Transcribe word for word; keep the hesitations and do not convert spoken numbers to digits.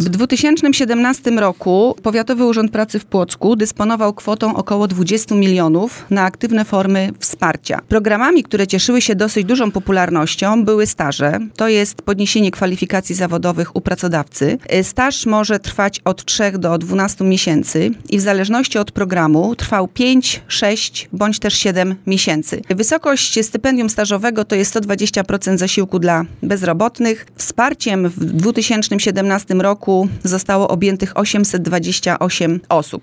W dwa tysiące siedemnastym roku Powiatowy Urząd Pracy w Płocku dysponował kwotą około dwadzieścia milionów na aktywne formy wsparcia. Programami, które cieszyły się dosyć dużą popularnością, były staże. To jest podniesienie kwalifikacji zawodowych u pracodawcy. Staż może trwać od trzech do dwunastu miesięcy i w zależności od programu trwał pięć, sześć bądź też siedem miesięcy. Wysokość stypendium stażowego to jest sto dwadzieścia procent zasiłku dla bezrobotnych. Wsparciem w dwa tysiące siedemnastym roku zostało objętych osiemset dwadzieścia osiem osób.